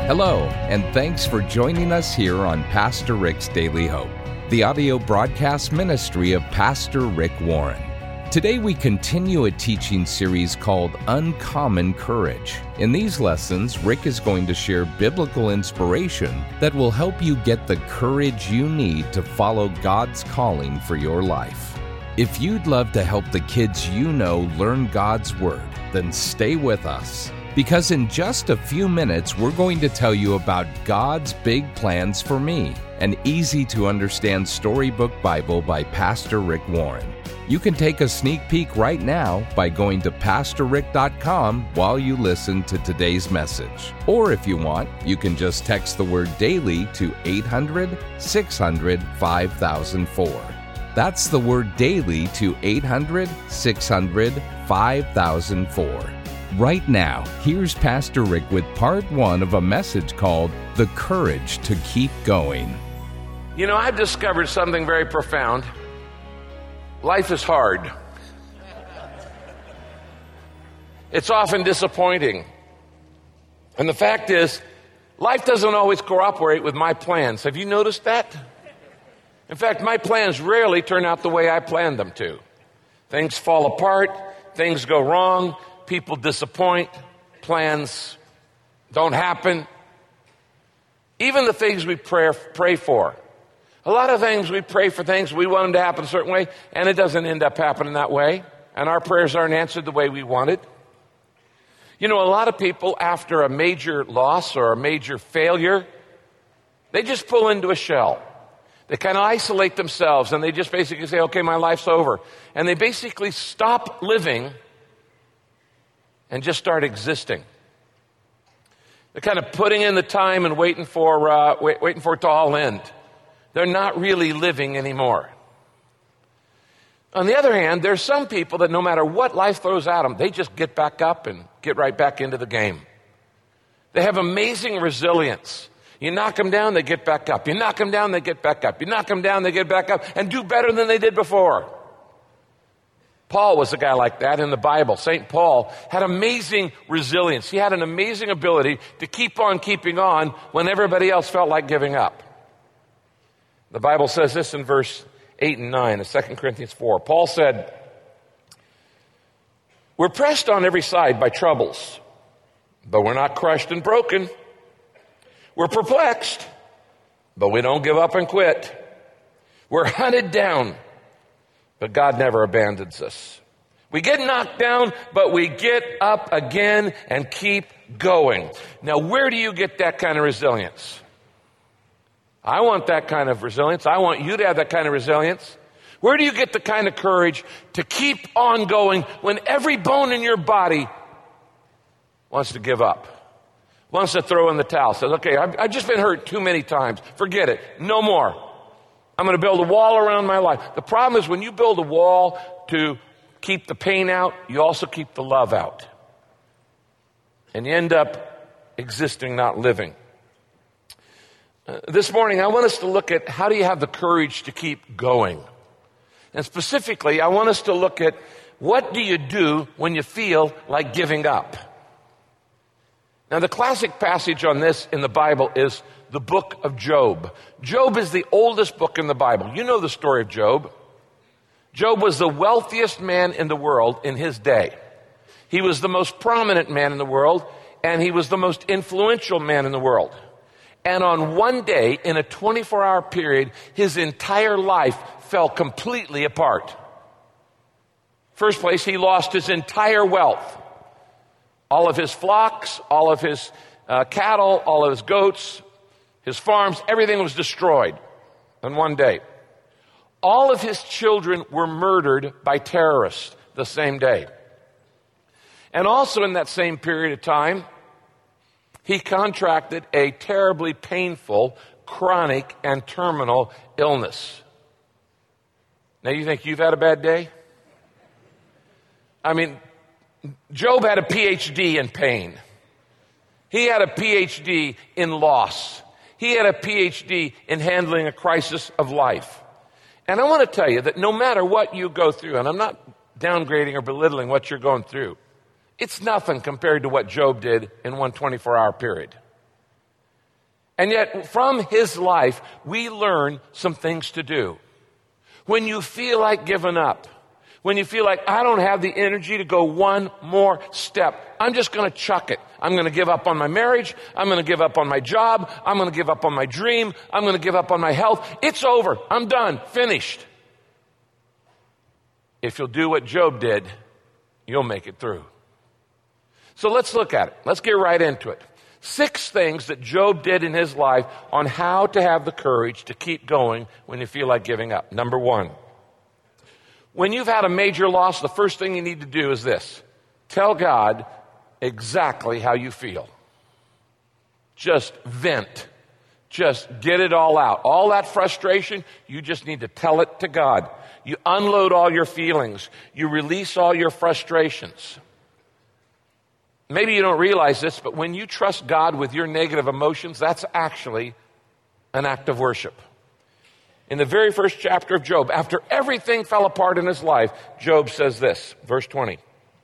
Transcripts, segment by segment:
Hello, and thanks for joining us here on Pastor Rick's Daily Hope, the audio broadcast ministry of Pastor Rick Warren. Today we continue a teaching series called Uncommon Courage. In these lessons, Rick is going to share biblical inspiration that will help you get the courage you need to follow God's calling for your life. If you'd love to help the kids you know learn God's Word, then stay with us. Because in just a few minutes, we're going to tell you about God's big plans for me, an easy-to-understand storybook Bible by Pastor Rick Warren. You can take a sneak peek right now by going to PastorRick.com while you listen to today's message. Or if you want, you can just text the word DAILY to 800-600-5004. That's the word DAILY to 800-600-5004. Right now, here's Pastor Rick with part one of a message called The Courage to Keep Going. You know, I've discovered something very profound. Life is hard. It's often disappointing. And the fact is, life doesn't always cooperate with my plans. Have you noticed that? In fact, my plans rarely turn out the way I planned them to. Things fall apart, things go wrong, people disappoint, plans don't happen. Even the things we pray for. A lot of things we pray for things, we want them to happen a certain way, and it doesn't end up happening that way. And our prayers aren't answered the way we wanted. You know, a lot of people, after a major loss or a major failure, they just pull into a shell. They kind of isolate themselves, and they just basically say, okay, my life's over. And they basically stop living and just start existing. They're kind of putting in the time and waiting for it to all end. They're not really living anymore. On the other hand, there's some people that no matter what life throws at them, they just get back up and get right back into the game. They have amazing resilience. You knock them down, they get back up. You knock them down, they get back up. You knock them down, they get back up and do better than they did before. Paul was a guy like that in the Bible. St. Paul had amazing resilience. He had an amazing ability to keep on keeping on when everybody else felt like giving up. The Bible says this in verse 8 and 9 of 2 Corinthians 4. Paul said, "We're pressed on every side by troubles, but we're not crushed and broken. We're perplexed, but we don't give up and quit. We're hunted down, but God never abandons us. We get knocked down, but we get up again and keep going." Now, where do you get that kind of resilience? I want that kind of resilience. I want you to have that kind of resilience. Where do you get the kind of courage to keep on going when every bone in your body wants to give up, wants to throw in the towel, says, okay, I've just been hurt too many times. Forget it. No more. I'm going to build a wall around my life. The problem is when you build a wall to keep the pain out, you also keep the love out. And you end up existing, not living. This morning, I want us to look at how do you have the courage to keep going. And specifically, I want us to look at what do you do when you feel like giving up. Now, the classic passage on this in the Bible is the book of Job. Job is the oldest book in the Bible. You know the story of Job. Job was the wealthiest man in the world in his day. He was the most prominent man in the world, and he was the most influential man in the world. And on one day, in a 24-hour period, his entire life fell completely apart. First place, he lost his entire wealth. All of his flocks, all of his cattle, all of his goats, his farms, everything was destroyed in one day. All of his children were murdered by terrorists the same day. And also in that same period of time, he contracted a terribly painful, chronic, and terminal illness. Now you think you've had a bad day? I mean, Job had a PhD in pain. He had a PhD in loss. He had a PhD in handling a crisis of life. And I want to tell you that no matter what you go through, and I'm not downgrading or belittling what you're going through, it's nothing compared to what Job did in one 24-hour period. And yet, from his life, we learn some things to do. When you feel like giving up, when you feel like, I don't have the energy to go one more step, I'm just going to chuck it. I'm going to give up on my marriage. I'm going to give up on my job. I'm going to give up on my dream. I'm going to give up on my health. It's over. I'm done. Finished. If you'll do what Job did, you'll make it through. So let's look at it. Let's get right into it. 6 things that Job did in his life on how to have the courage to keep going when you feel like giving up. Number 1, when you've had a major loss, the first thing you need to do is this. Tell God exactly how you feel. Just vent. Just get it all out. All that frustration, you just need to tell it to God. You unload all your feelings. You release all your frustrations. Maybe you don't realize this, but when you trust God with your negative emotions, that's actually an act of worship. In the very first chapter of Job, after everything fell apart in his life, Job says this, verse 20.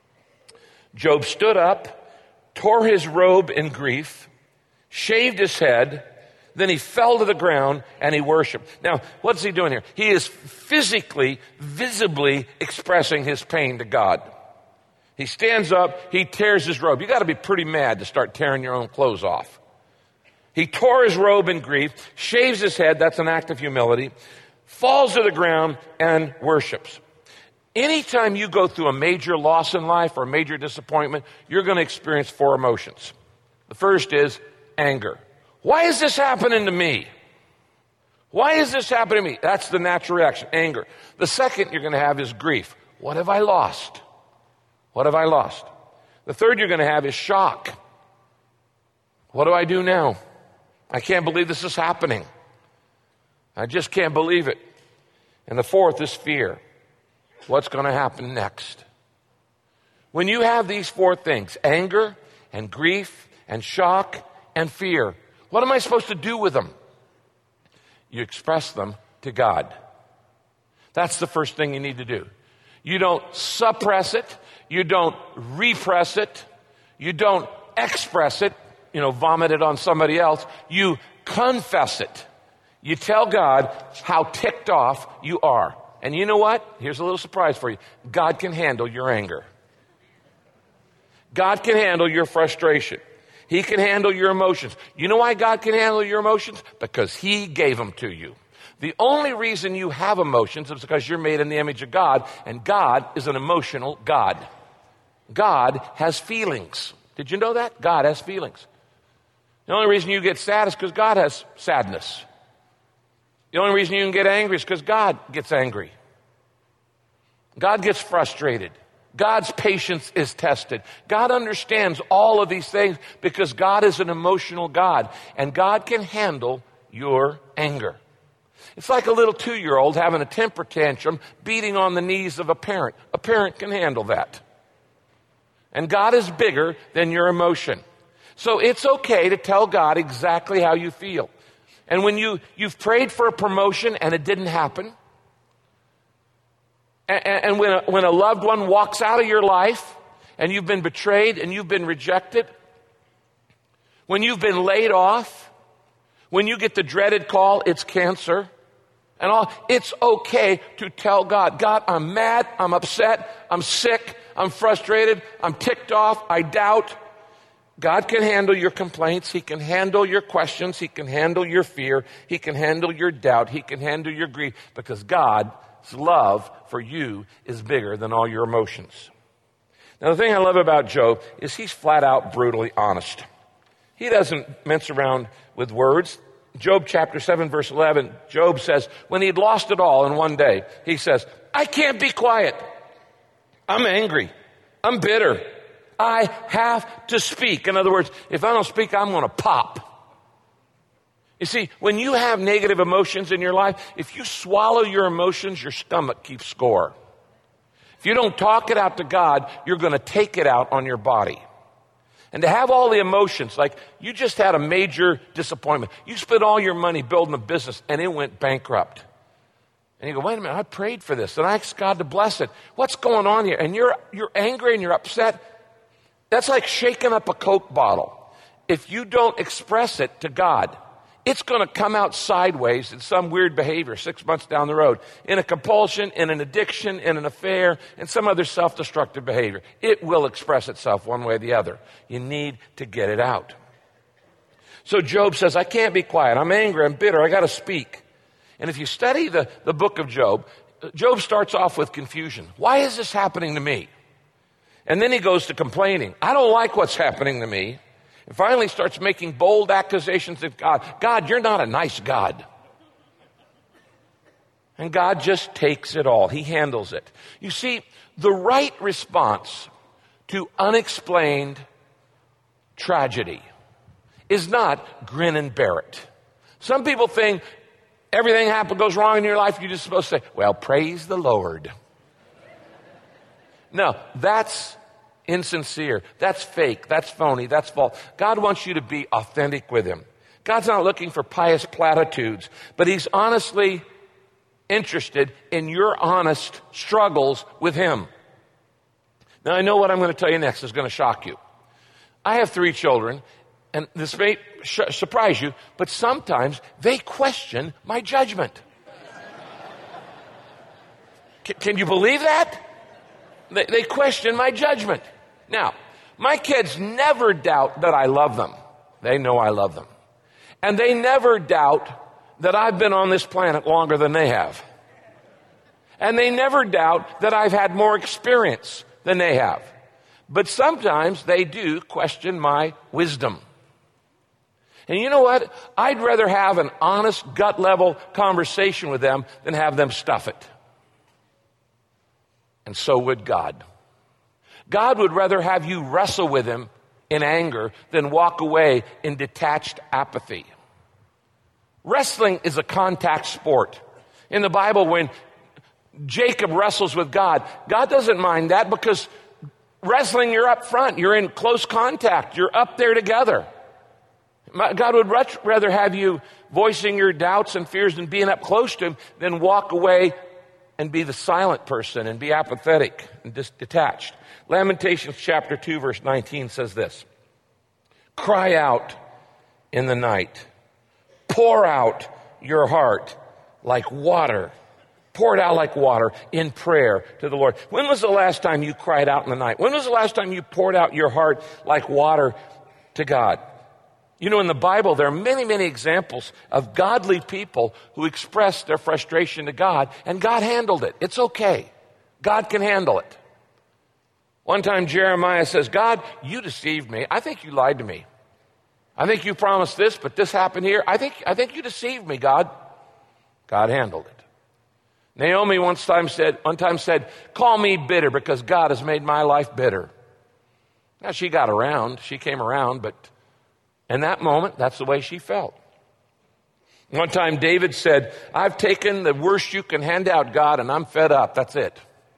Job stood up, tore his robe in grief, shaved his head, then he fell to the ground and he worshiped. Now, what's he doing here? He is physically, visibly expressing his pain to God. He stands up, he tears his robe. You got to be pretty mad to start tearing your own clothes off. He tore his robe in grief, shaves his head, that's an act of humility, falls to the ground and worships. Anytime you go through a major loss in life or a major disappointment, you're going to experience 4 emotions. The first is anger. Why is this happening to me? Why is this happening to me? That's the natural reaction, anger. The second you're going to have is grief. What have I lost? What have I lost? The third you're going to have is shock. What do I do now? I can't believe this is happening. I just can't believe it. And the fourth is fear. What's going to happen next? When you have these 4 things, anger and grief and shock and fear, what am I supposed to do with them? You express them to God. That's the first thing you need to do. You don't suppress it. You don't repress it. You don't express it, vomit it on somebody else. You confess it. You tell God how ticked off you are. And you know what? Here's a little surprise for you. God can handle your anger. God can handle your frustration. He can handle your emotions. You know why God can handle your emotions? Because He gave them to you. The only reason you have emotions is because you're made in the image of God, and God is an emotional God. God has feelings. Did you know that? God has feelings. The only reason you get sad is because God has sadness. The only reason you can get angry is because God gets angry. God gets frustrated. God's patience is tested. God understands all of these things because God is an emotional God, and God can handle your anger. It's like a little 2-year-old having a temper tantrum, beating on the knees of a parent. A parent can handle that. And God is bigger than your emotion. So it's okay to tell God exactly how you feel. And when you've prayed for a promotion and it didn't happen, and when a loved one walks out of your life and you've been betrayed and you've been rejected, when you've been laid off, when you get the dreaded call, it's cancer, and all, it's okay to tell God, God, I'm mad, I'm upset, I'm sick, I'm frustrated, I'm ticked off, I doubt. God can handle your complaints. He can handle your questions. He can handle your fear. He can handle your doubt. He can handle your grief, because God's love for you is bigger than all your emotions. Now, the thing I love about Job is he's flat out brutally honest. He doesn't mince around with words. Job chapter 7, verse 11, Job says, when he'd lost it all in one day, he says, I can't be quiet. I'm angry. I'm bitter. I have to speak. In other words, if I don't speak, I'm going to pop. You see, when you have negative emotions in your life, if you swallow your emotions, your stomach keeps score. If you don't talk it out to God, you're going to take it out on your body. And to have all the emotions, like you just had a major disappointment. You spent all your money building a business and it went bankrupt. And you go, wait a minute, I prayed for this and I asked God to bless it. What's going on here? And you're angry and you're upset. That's like shaking up a Coke bottle. If you don't express it to God, it's going to come out sideways in some weird behavior 6 months down the road, in a compulsion, in an addiction, in an affair, and some other self-destructive behavior. It will express itself one way or the other. You need to get it out. So Job says, I can't be quiet. I'm angry. I'm bitter. I got to speak. And if you study the book of Job, Job starts off with confusion. Why is this happening to me? And then he goes to complaining. I don't like what's happening to me. And finally starts making bold accusations of God. God, you're not a nice God. And God just takes it all. He handles it. You see, the right response to unexplained tragedy is not grin and bear it. Some people think everything goes wrong in your life, you're just supposed to say, well, praise the Lord. No, that's insincere. That's fake. That's phony. That's false. God wants you to be authentic with Him. God's not looking for pious platitudes, but He's honestly interested in your honest struggles with Him. Now, I know what I'm going to tell you next is going to shock you. I have 3 children, and this may surprise you, but sometimes they question my judgment. Can you believe that? They question my judgment. Now, my kids never doubt that I love them. They know I love them. And they never doubt that I've been on this planet longer than they have. And they never doubt that I've had more experience than they have. But sometimes they do question my wisdom. And you know what? I'd rather have an honest, gut-level conversation with them than have them stuff it. And so would God. God would rather have you wrestle with Him in anger than walk away in detached apathy. Wrestling is a contact sport. In the Bible, when Jacob wrestles with God, God doesn't mind that because wrestling, you're up front. You're in close contact. You're up there together. God would rather have you voicing your doubts and fears and being up close to Him than walk away and be the silent person and be apathetic and detached. Lamentations chapter 2 verse 19 says this. Cry out in the night. Pour out your heart like water. Pour it out like water in prayer to the Lord. When was the last time you cried out in the night? When was the last time you poured out your heart like water to God? You know, in the Bible, there are many, many examples of godly people who expressed their frustration to God, and God handled it. It's okay. God can handle it. One time Jeremiah says, God, you deceived me. I think you lied to me. I think you promised this, but this happened here. I think you deceived me, God. God handled it. Naomi one time said, call me bitter because God has made my life bitter. Now she got around. She came around, but in that moment, that's the way she felt. One time David said, I've taken the worst you can hand out, God, and I'm fed up. That's it.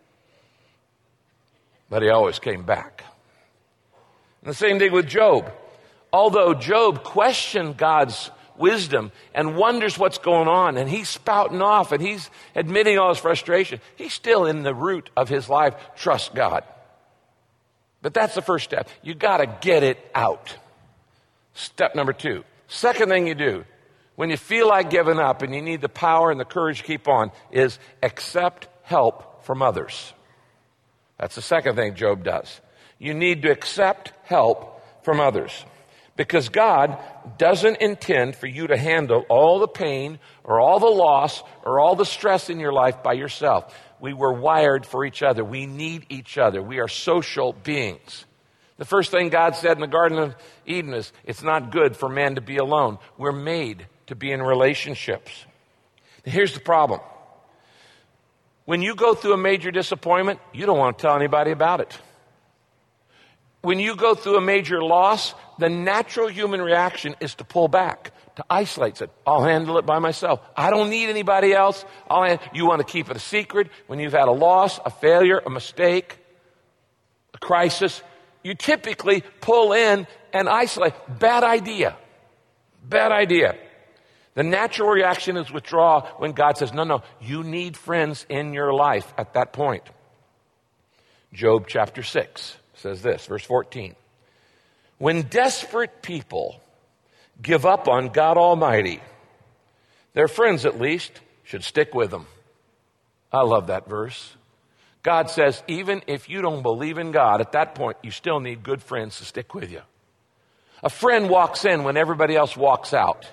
But he always came back. And the same thing with Job. Although Job questioned God's wisdom and wonders what's going on, and he's spouting off and he's admitting all his frustration, he's still in the root of his life, trust God. But that's the first step. You got to get it out. Step number 2. Second thing you do when you feel like giving up and you need the power and the courage to keep on is accept help from others. That's the second thing Job does. You need to accept help from others because God doesn't intend for you to handle all the pain or all the loss or all the stress in your life by yourself. We were wired for each other. We need each other. We are social beings. The first thing God said in the Garden of Eden is, it's not good for man to be alone. We're made to be in relationships. Here's the problem. When you go through a major disappointment, you don't want to tell anybody about it. When you go through a major loss, the natural human reaction is to pull back, to isolate it. I'll handle it by myself. I don't need anybody else. You want to keep it a secret. When you've had a loss, a failure, a mistake, a crisis, you typically pull in and isolate. Bad idea. Bad idea. The natural reaction is withdraw when God says, no, you need friends in your life at that point. Job chapter 6 says this, verse 14. When desperate people give up on God Almighty. Their friends, at least, should stick with them. I love that verse. God says, even if you don't believe in God, at that point, you still need good friends to stick with you. A friend walks in when everybody else walks out.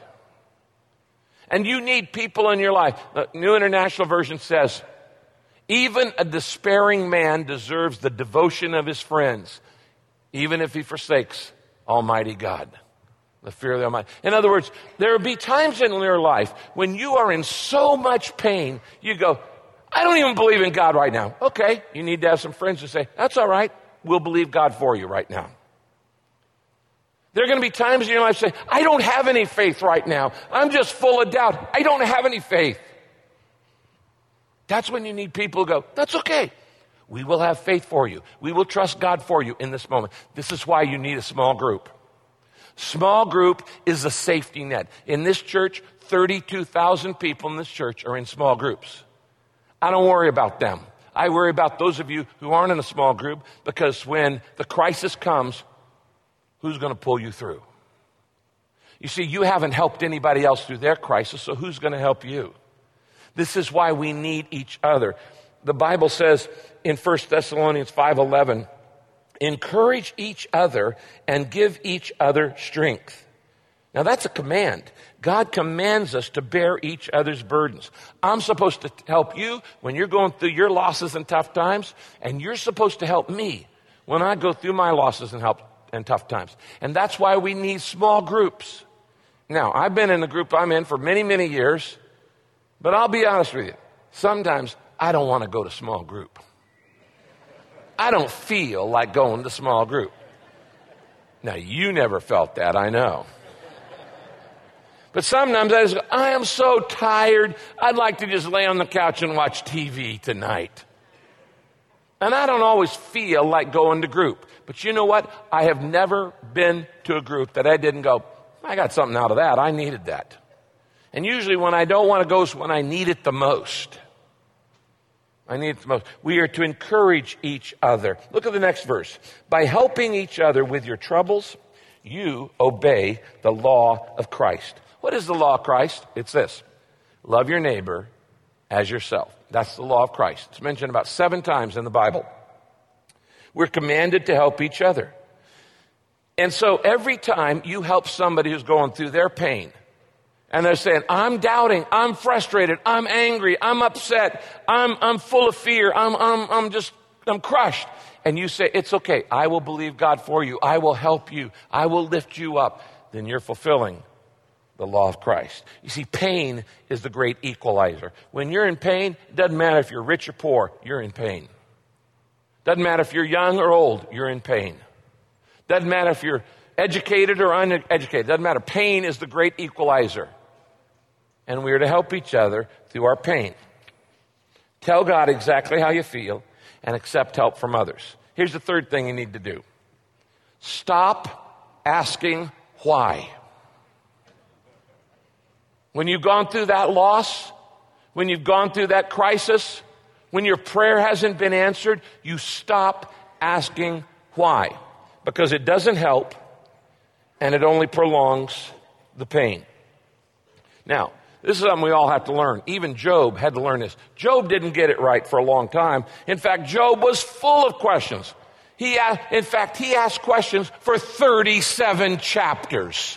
And you need people in your life. The New International Version says, even a despairing man deserves the devotion of his friends, even if he forsakes Almighty God. The fear of the Almighty. In other words, there will be times in your life when you are in so much pain, you go, I don't even believe in God right now. Okay, you need to have some friends who say, that's all right, we'll believe God for you right now. There are going to be times in your life say, I don't have any faith right now. I'm just full of doubt. I don't have any faith. That's when you need people who go, that's okay. We will have faith for you. We will trust God for you in this moment. This is why you need a small group. Small group is a safety net. In this church, 32,000 people in this church are in small groups. I don't worry about them. I worry about those of you who aren't in a small group, because when the crisis comes, who's going to pull you through? You see, you haven't helped anybody else through their crisis, so who's going to help you? This is why we need each other. The Bible says in 1 Thessalonians 5:11, encourage each other and give each other strength. Now that's a command. God commands us to bear each other's burdens. I'm supposed to help you when you're going through your losses and tough times, and you're supposed to help me when I go through my losses and tough times. And that's why we need small groups. Now, I've been in the group I'm in for many, many years, but I'll be honest with you. Sometimes I don't want to go to small group. I don't feel like going to small group. Now, you never felt that, I know. But sometimes I just go, I am so tired, I'd like to just lay on the couch and watch TV tonight. And I don't always feel like going to group. But you know what? I have never been to a group that I didn't go, I got something out of that. I needed that. And usually when I don't want to go is when I need it the most. I need it the most. We are to encourage each other. Look at the next verse. By helping each other with your troubles, you obey the law of Christ. What is the law of Christ? It's this. Love your neighbor as yourself. That's the law of Christ. It's mentioned about 7 times in the Bible. We're commanded to help each other. And so every time you help somebody who's going through their pain, and they're saying, I'm doubting, I'm frustrated, I'm angry, I'm upset, I'm full of fear, I'm crushed. And you say, it's okay, I will believe God for you, I will help you, I will lift you up. Then you're fulfilling the law of Christ. You see, pain is the great equalizer. When you're in pain, it doesn't matter if you're rich or poor, you're in pain. Doesn't matter if you're young or old, you're in pain. Doesn't matter if you're educated or uneducated. Doesn't matter. Pain is the great equalizer. And we are to help each other through our pain. Tell God exactly how you feel and accept help from others. Here's the third thing you need to do. Stop asking why. When you've gone through that loss, when you've gone through that crisis, when your prayer hasn't been answered, you stop asking why. Because it doesn't help and it only prolongs the pain. Now, this is something we all have to learn. Even Job had to learn this. Job didn't get it right for a long time. In fact, Job was full of questions. He asked questions for 37 chapters.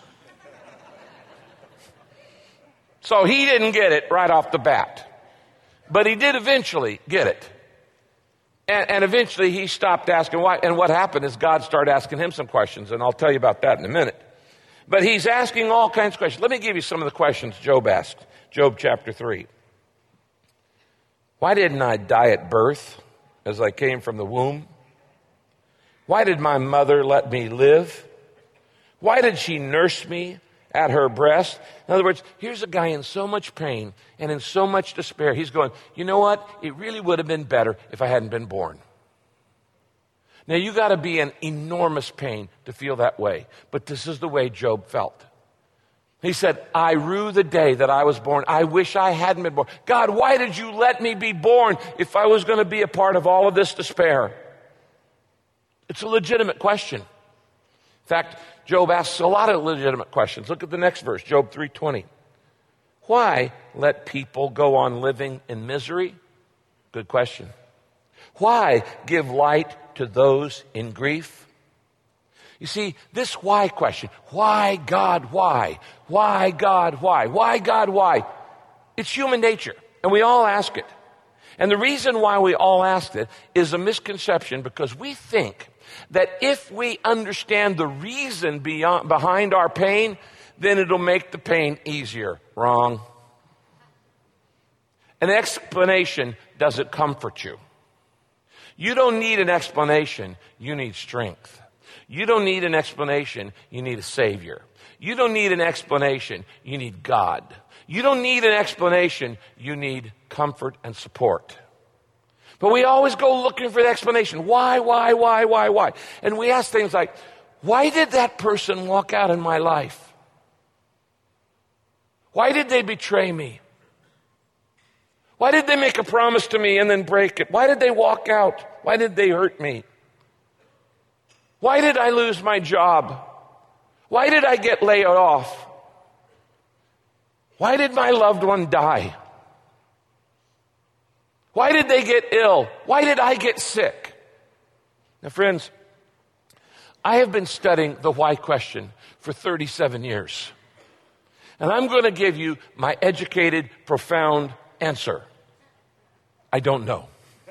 So he didn't get it right off the bat. But he did eventually get it. And eventually he stopped asking why. And what happened is God started asking him some questions. And I'll tell you about that in a minute. But he's asking all kinds of questions. Let me give you some of the questions Job asked. Job chapter 3. Why didn't I die at birth as I came from the womb? Why did my mother let me live? Why did she nurse me at her breast? In other words, here's a guy in so much pain and in so much despair. He's going, you know what? It really would have been better if I hadn't been born. Now, you got to be in enormous pain to feel that way. But this is the way Job felt. He said, I rue the day that I was born. I wish I hadn't been born. God, why did you let me be born if I was going to be a part of all of this despair? It's a legitimate question. In fact, Job asks a lot of legitimate questions. Look at the next verse, Job 3:20. Why let people go on living in misery? Good question. Why give light to those in grief? You see, this why question, why God, why? Why God, why? Why God, why? It's human nature, and we all ask it. And the reason why we all ask it is a misconception, because we think that if we understand the reason behind our pain, then it'll make the pain easier. Wrong. An explanation doesn't comfort you. You don't need an explanation, you need strength. You don't need an explanation, you need a Savior. You don't need an explanation, you need God. You don't need an explanation, you need comfort and support. But we always go looking for the explanation. Why? And we ask things like, why did that person walk out in my life? Why did they betray me? Why did they make a promise to me and then break it? Why did they walk out? Why did they hurt me? Why did I lose my job? Why did I get laid off? Why did my loved one die? Why did they get ill? Why did I get sick? Now, friends, I have been studying the why question for 37 years. And I'm going to give you my educated, profound answer. I don't know.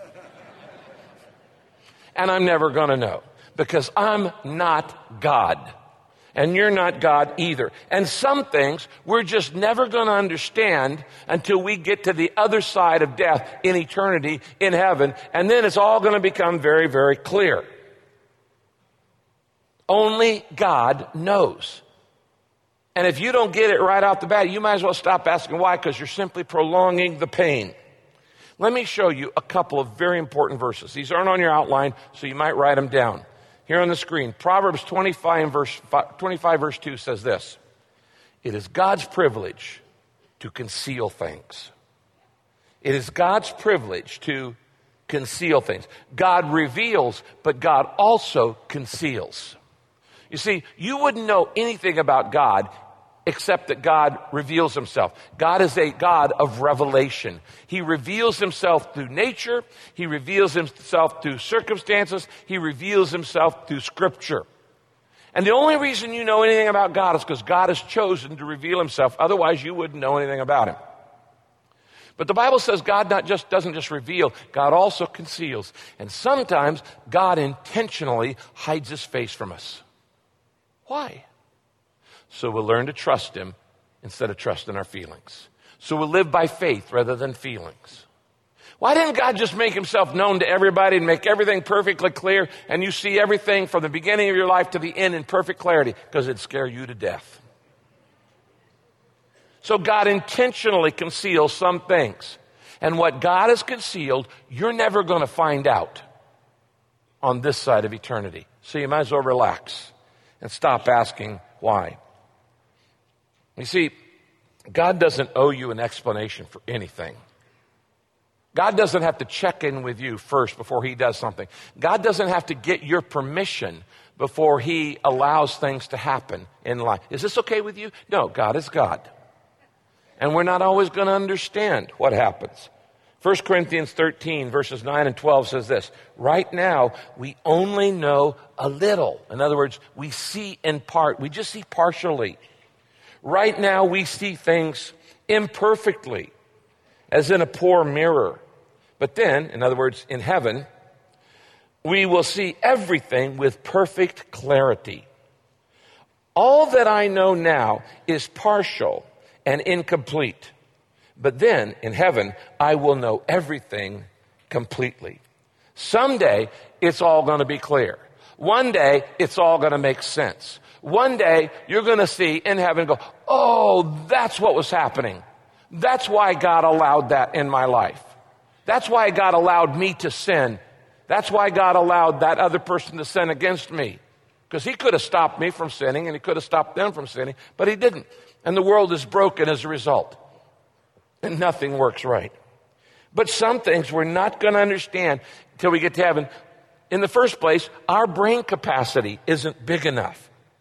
And I'm never going to know, because I'm not God. And you're not God either. And some things we're just never going to understand until we get to the other side of death in eternity in heaven. And then it's all going to become very, very clear. Only God knows. And if you don't get it right off the bat, you might as well stop asking why, because you're simply prolonging the pain. Let me show you a couple of very important verses. These aren't on your outline, so you might write them down. Here on the screen, Proverbs 25 verse 2 says this: it is God's privilege to conceal things. It is God's privilege to conceal things. God reveals, but God also conceals. You see, you wouldn't know anything about God except that God reveals himself. God is a God of revelation. He reveals himself through nature. He reveals himself through circumstances. He reveals himself through Scripture. And the only reason you know anything about God is because God has chosen to reveal himself. Otherwise, you wouldn't know anything about him. But the Bible says God doesn't just reveal, God also conceals. And sometimes God intentionally hides his face from us. Why? So we'll learn to trust him instead of trusting our feelings. So we'll live by faith rather than feelings. Why didn't God just make himself known to everybody and make everything perfectly clear, and you see everything from the beginning of your life to the end in perfect clarity? Because it'd scare you to death. So God intentionally conceals some things. And what God has concealed, you're never going to find out on this side of eternity. So you might as well relax and stop asking why. You see, God doesn't owe you an explanation for anything. God doesn't have to check in with you first before he does something. God doesn't have to get your permission before he allows things to happen in life. Is this okay with you? No, God is God. And we're not always going to understand what happens. 1 Corinthians 13 verses 9 and 12 says this: right now we only know a little. In other words, we see in part. We just see partially. Right now we see things imperfectly, as in a poor mirror. But then, in other words, in heaven, we will see everything with perfect clarity. All that I know now is partial and incomplete. But then, in heaven, I will know everything completely. Someday, it's all going to be clear. One day, it's all going to make sense. One day, you're going to see in heaven and go, oh, that's what was happening. That's why God allowed that in my life. That's why God allowed me to sin. That's why God allowed that other person to sin against me. Because he could have stopped me from sinning and he could have stopped them from sinning, but he didn't. And the world is broken as a result. And nothing works right. But some things we're not going to understand until we get to heaven. In the first place, our brain capacity isn't big enough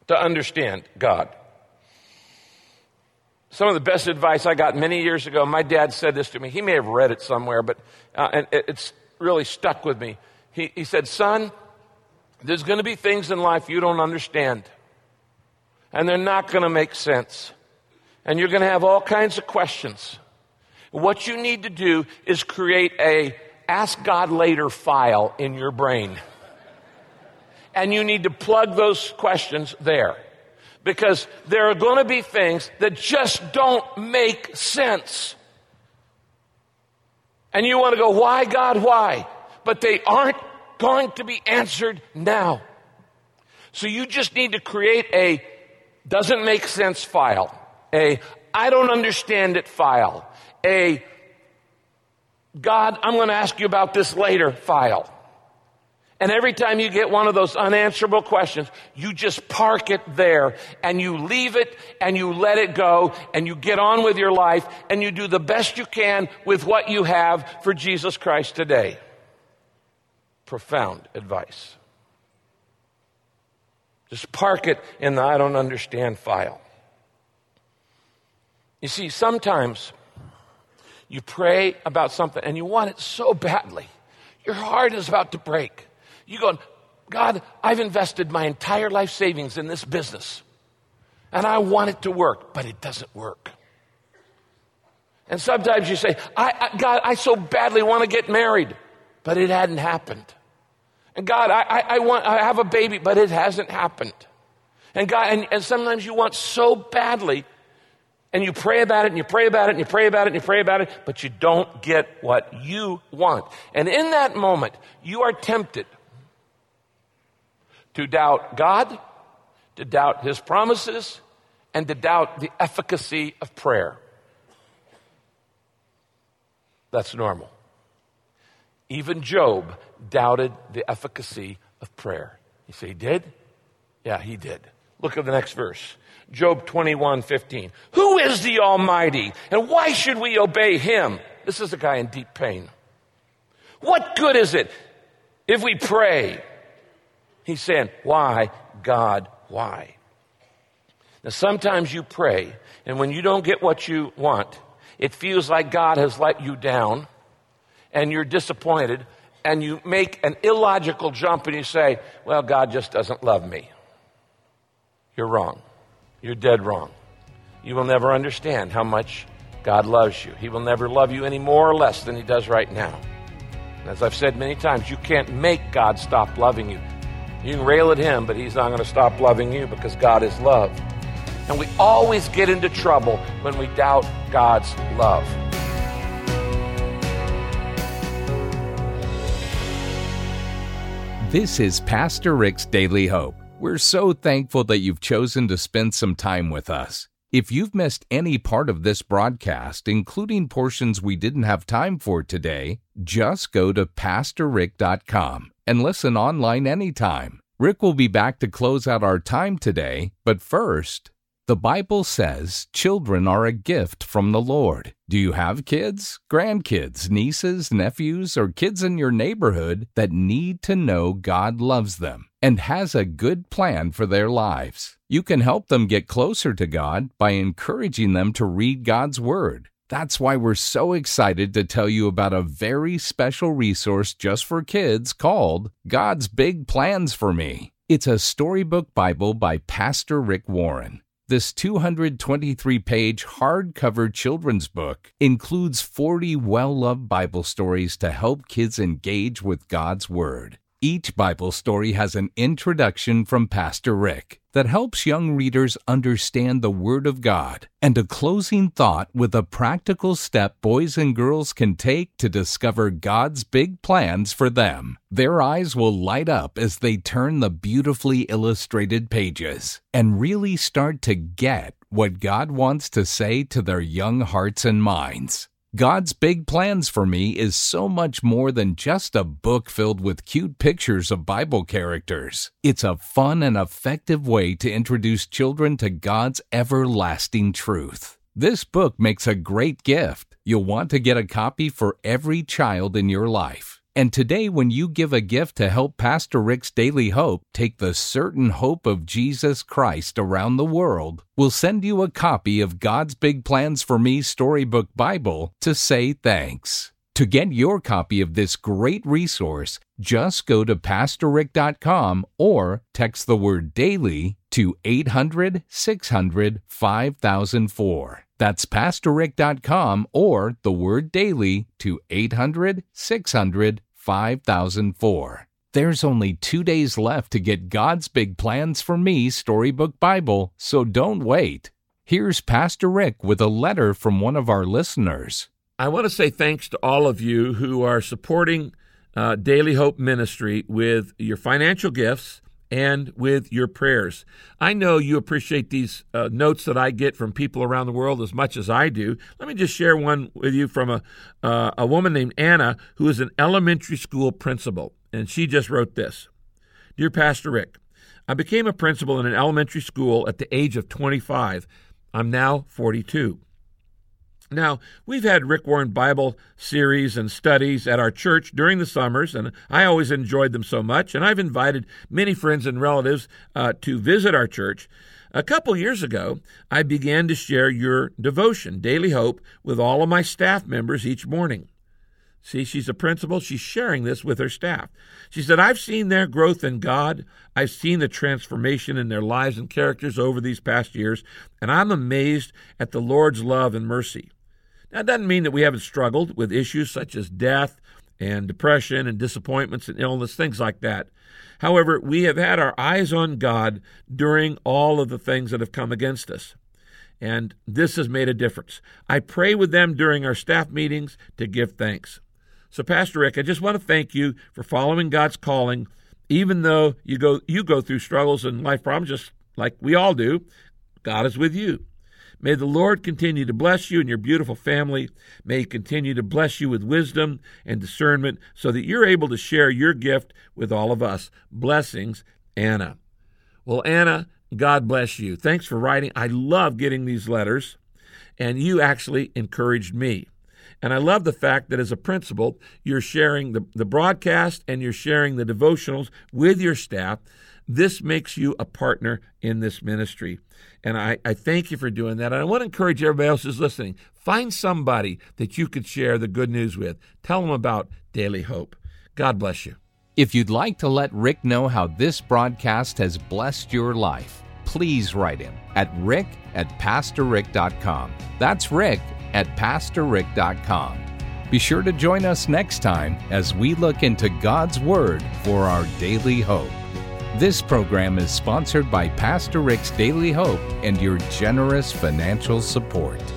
to understand God. Some of the best advice I got many years ago, my dad said this to me. He may have read it somewhere, but and it's really stuck with me. He said, son, there's going to be things in life you don't understand, and they're not going to make sense, and you're going to have all kinds of questions. What you need to do is create a Ask God Later file in your brain, and you need to plug those questions there. Because there are going to be things that just don't make sense. And you want to go, why, God, why? But they aren't going to be answered now. So you just need to create a doesn't make sense file, a I don't understand it file, a God, I'm going to ask you about this later file. And every time you get one of those unanswerable questions, you just park it there and you leave it and you let it go and you get on with your life and you do the best you can with what you have for Jesus Christ today. Profound advice. Just park it in the I don't understand file. You see, sometimes you pray about something and you want it so badly. Your heart is about to break. You go, God, I've invested my entire life savings in this business, and I want it to work, but it doesn't work. And sometimes you say, God, I so badly want to get married, but it hadn't happened. And God, I have a baby, but it hasn't happened. And God, and sometimes you want so badly, and you pray about it, and you pray about it, and you pray about it, and you pray about it, but you don't get what you want. And in that moment, you are tempted to doubt God, to doubt His promises, and to doubt the efficacy of prayer. That's normal. Even Job doubted the efficacy of prayer. You say he did? Yeah, he did. Look at the next verse. Job 21:15. Who is the Almighty, and why should we obey Him? This is a guy in deep pain. What good is it if we pray? He's saying, why, God, why? Now, sometimes you pray, and when you don't get what you want, it feels like God has let you down, and you're disappointed, and you make an illogical jump, and you say, well, God just doesn't love me. You're wrong. You're dead wrong. You will never understand how much God loves you. He will never love you any more or less than He does right now. And as I've said many times, you can't make God stop loving you. You can rail at Him, but He's not going to stop loving you because God is love. And we always get into trouble when we doubt God's love. This is Pastor Rick's Daily Hope. We're so thankful that you've chosen to spend some time with us. If you've missed any part of this broadcast, including portions we didn't have time for today, just go to PastorRick.com and listen online anytime. Rick will be back to close out our time today, but first, the Bible says children are a gift from the Lord. Do you have kids, grandkids, nieces, nephews, or kids in your neighborhood that need to know God loves them and has a good plan for their lives? You can help them get closer to God by encouraging them to read God's Word. That's why we're so excited to tell you about a very special resource just for kids called God's Big Plans for Me. It's a storybook Bible by Pastor Rick Warren. This 223-page hardcover children's book includes 40 well-loved Bible stories to help kids engage with God's Word. Each Bible story has an introduction from Pastor Rick that helps young readers understand the Word of God, and a closing thought with a practical step boys and girls can take to discover God's big plans for them. Their eyes will light up as they turn the beautifully illustrated pages and really start to get what God wants to say to their young hearts and minds. God's Big Plans for Me is so much more than just a book filled with cute pictures of Bible characters. It's a fun and effective way to introduce children to God's everlasting truth. This book makes a great gift. You'll want to get a copy for every child in your life. And today, when you give a gift to help Pastor Rick's Daily Hope take the certain hope of Jesus Christ around the world, we'll send you a copy of God's Big Plans for Me Storybook Bible to say thanks. To get your copy of this great resource, just go to PastorRick.com or text the word DAILY to 800-600-5004. That's PastorRick.com or the word DAILY to 800-600-5004. There's only 2 days left to get God's Big Plans for Me Storybook Bible, so don't wait. Here's Pastor Rick with a letter from one of our listeners. I want to say thanks to all of you who are supporting Daily Hope Ministry with your financial gifts and with your prayers. I know you appreciate these notes that I get from people around the world as much as I do. Let me just share one with you from a woman named Anna, who is an elementary school principal, and she just wrote this. Dear Pastor Rick, I became a principal in an elementary school at the age of 25. I'm now 42. Now, we've had Rick Warren Bible series and studies at our church during the summers, and I always enjoyed them so much, and I've invited many friends and relatives to visit our church. A couple years ago, I began to share your devotion, Daily Hope, with all of my staff members each morning. See, she's a principal. She's sharing this with her staff. She said, I've seen their growth in God. I've seen the transformation in their lives and characters over these past years, and I'm amazed at the Lord's love and mercy. Now, it doesn't mean that we haven't struggled with issues such as death and depression and disappointments and illness, things like that. However, we have had our eyes on God during all of the things that have come against us. And this has made a difference. I pray with them during our staff meetings to give thanks. So, Pastor Rick, I just want to thank you for following God's calling, even though you go through struggles and life problems just like we all do. God is with you. May the Lord continue to bless you and your beautiful family. May He continue to bless you with wisdom and discernment so that you're able to share your gift with all of us. Blessings, Anna. Well, Anna, God bless you. Thanks for writing. I love getting these letters, and you actually encouraged me. And I love the fact that as a principal, you're sharing the broadcast and you're sharing the devotionals with your staff. This makes you a partner in this ministry. And I thank you for doing that. And I want to encourage everybody else who's listening. Find somebody that you could share the good news with. Tell them about Daily Hope. God bless you. If you'd like to let Rick know how this broadcast has blessed your life, please write him at rick@pastorrick.com. That's rick@pastorrick.com. Be sure to join us next time as we look into God's Word for our daily hope. This program is sponsored by Pastor Rick's Daily Hope and your generous financial support.